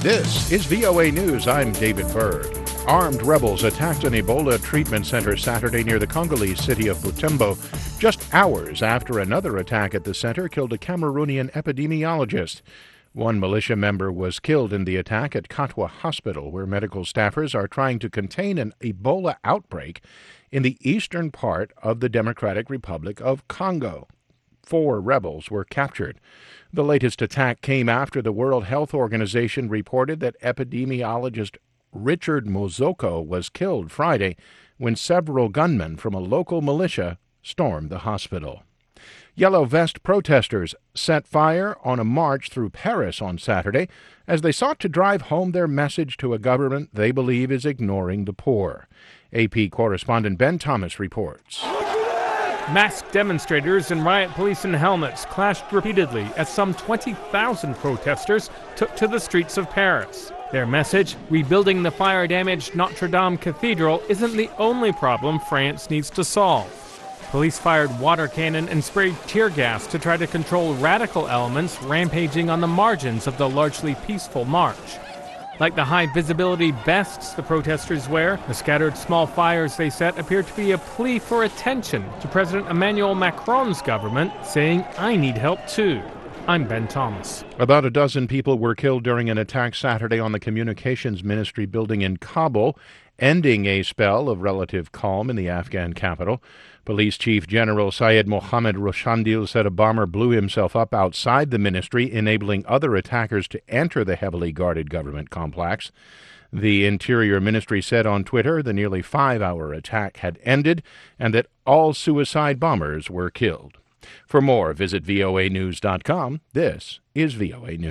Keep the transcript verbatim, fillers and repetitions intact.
This is V O A News. I'm David Berg. Armed rebels attacked an Ebola treatment center Saturday near the Congolese city of Butembo, just hours after another attack at the center killed a Cameroonian epidemiologist. One militia member was killed in the attack at Katwa Hospital, where medical staffers are trying to contain an Ebola outbreak in the eastern part of the Democratic Republic of Congo. Four rebels were captured. The latest attack came after the World Health Organization reported that epidemiologist Richard Mozoko was killed Friday when several gunmen from a local militia stormed the hospital. Yellow Vest protesters set fire on a march through Paris on Saturday as they sought to drive home their message to a government they believe is ignoring the poor. A P correspondent Ben Thomas reports. Masked demonstrators and riot police in helmets clashed repeatedly as some twenty thousand protesters took to the streets of Paris. Their message, rebuilding the fire-damaged Notre Dame Cathedral, isn't the only problem France needs to solve. Police fired water cannon and sprayed tear gas to try to control radical elements rampaging on the margins of the largely peaceful march. Like the high-visibility vests the protesters wear, the scattered small fires they set appear to be a plea for attention to President Emmanuel Macron's government, saying, "I need help too." I'm Ben Thomas. About a dozen people were killed during an attack Saturday on the Communications Ministry building in Kabul, ending a spell of relative calm in the Afghan capital. Police Chief General Syed Mohammad Roshandil said a bomber blew himself up outside the ministry, enabling other attackers to enter the heavily guarded government complex. The Interior Ministry said on Twitter the nearly five-hour attack had ended and that all suicide bombers were killed. For more, visit V O A news dot com. This is V O A News.